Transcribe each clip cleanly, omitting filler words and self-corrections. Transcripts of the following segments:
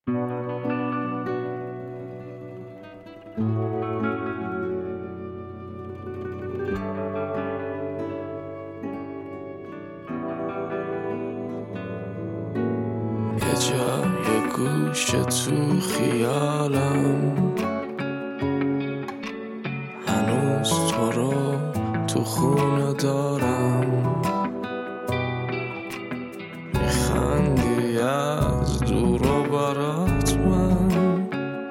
یه جای گوشه تو خیالم هنوز تو رو تو خونه دارم، میخندی از دور و برات، من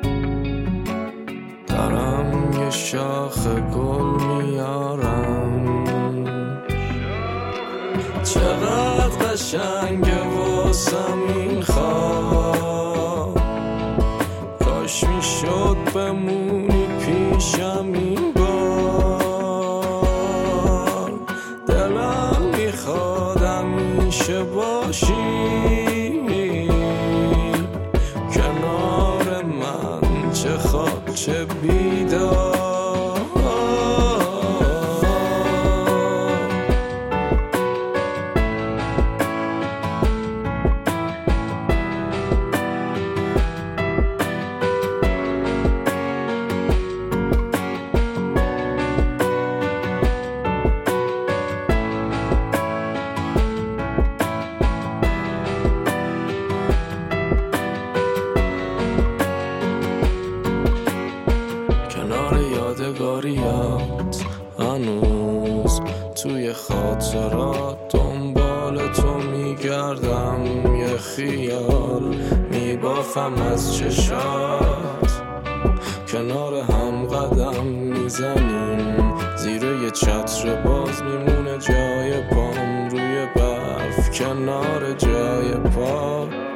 دارم یه شاخ گل میارم. چقدر قشنگه واسم این خواب، کاش میشد بمونی پیشم این بار. دلم میخواد همیشه باشی کنار من، چه خواب چه بیدار. یادگاریات هنوز توی خاطرات، دنبال تو میگردم، یه خیال میبافم از چشات، کنار هم قدم میزنیم، زیر یه چتر باز میمونه جای پام، روی برف کنار جای پا.